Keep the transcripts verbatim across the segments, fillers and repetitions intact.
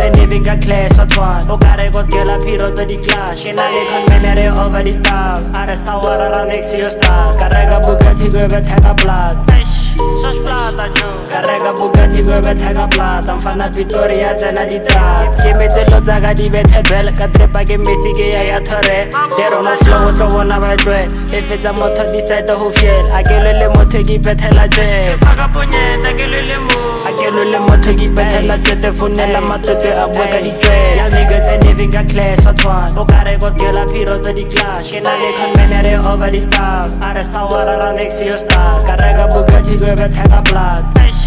ain't even got class or twan. O kare go skela piro to di clash. Shena le kon menere over the top. Are sawara ra next to your star. Karega Bugatti go be take a blood. Sos plata jo. Karega Bugatti go be take a blood. Am fana Victoria jana di trap. Ke me tselo tsaga di bethe bel ka trepa ke Messi ke ya ya thore. Dero no flow to bona ba twe. If it's a motor decide to fiel. Akelele motho ki bethela je. Faka punyeta kelele mo. Akelele motho ki bethela je te funela matote a boka di twe. Y'all niggas ain't even got class or twan. O kare go skela piro to di clash. Shena le kon menere over the top. Are sawara ra next to your star. Karega Bugatti go be take a blood.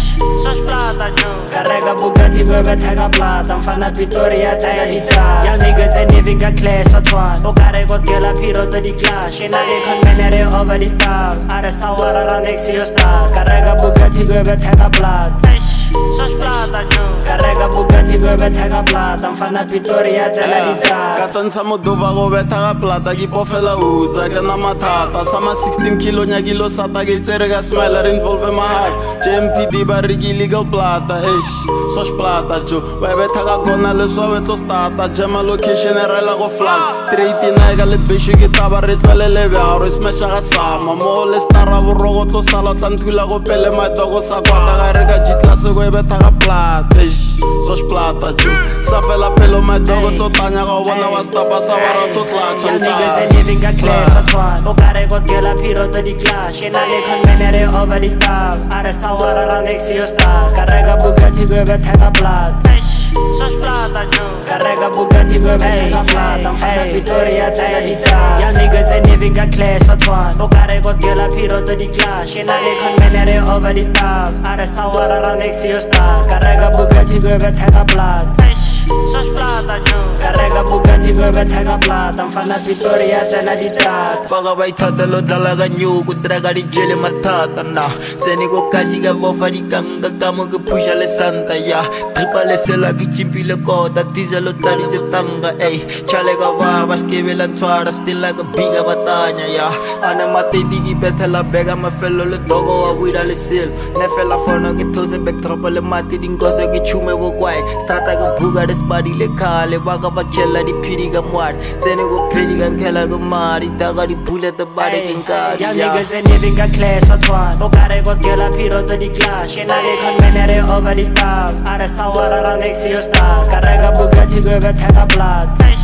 Sos plata jo. Karega Bugatti go be take a blood. Am fana Victoria jana di trap. Y'all niggas ain't even got class or twan. O kare go skela piro to di clash. Shena le kon menere over the top. Are sawara ra next to your star. Karega Bugatti go be take a blood. Sos plata jo. Karega Bugatti go be take a blood. Am fana Victoria jana di trap. Katsantsa moduva go be take a plata ki pofela utsa ke na mathata. Sama sixteen kilo nya kilo sata ke tsere ga smiler involve my heart. J M P D ba rigi legal plata. Eish, sos plata jo. Wa be take a gona le so we to starta. Jema location rela go flag. three eighty-nine ga le bishu ke taba re tlwelele bja re smash ga sama. Mo le stara borogo to sala tantula go pele ma dogo sa kwata ga re ga jitla se go be take a plata. Eish, sos plata jo. Sa fela pelo ma dogo to tanya ga bona wa stapa sa wara to tla Y'all chanja. niggas ain't even got class or twan. O kare go skela piro to di clash. Shena le kon menere over the top. Are sawara ra next to your star. Karega Bugatti go be take a blood. Sos plata jo. Karega Bugatti go be take a blood. Am fana Victoria jana di trap. Y'all niggas ain't even got class or twan. O kare go skela piro to di clash. Shena le kon menere over the top. Are sawara ra next to your star. Karega Bugatti go be take a blood. Sos plata jo. Karega Bugatti go be take a blood. Am fana Victoria jana di trap. Baga ba ithatelo dala ga nyu ku traga di jele mathata na tseni go kasi ga bofa di kanga ka mo ke pusha le santa ya tripa le sela ki chimpile kota dizelo tali ze tanga ey chale ga ba baskebela ntwara still like a biga batanya ya ana matedi ki bethela bega mafelo le dogo wa wira le sil ne fela fono ke those backdrop le mati di ngozo ke chume bo kwai starta ga buga de spadi le khale baga ba khela di phiri ga mwar tseni go phiri ga khela go mari daga di bullet the body can God. Y'all niggas ain't even got class or twan. O kare go skela piro to di clash. Shena le kon menere over the top. Are sawara ra next to your star. Karega Bugatti go be take a blood.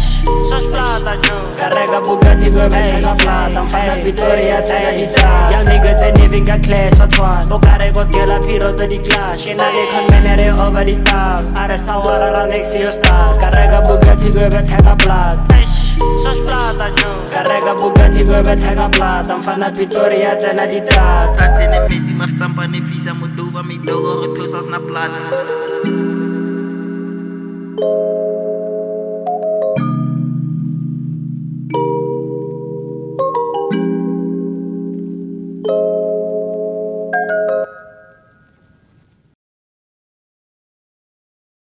Sos plata jo. Karega Bugatti go be take a blood. Am fana Victoria jana di trap. Y'all niggas ain't even got class or twan. O kare go skela piro to di clash. Shena le kon menere over the top. Are sawara ra next to your star. Karega Bugatti go be take a blood. Sos plata jo. Karega Bugatti go be take a blood. Am fana Victoria jana di trap. Tatsene mezi masampa ne fisa moduva mi dogo retosas na plata.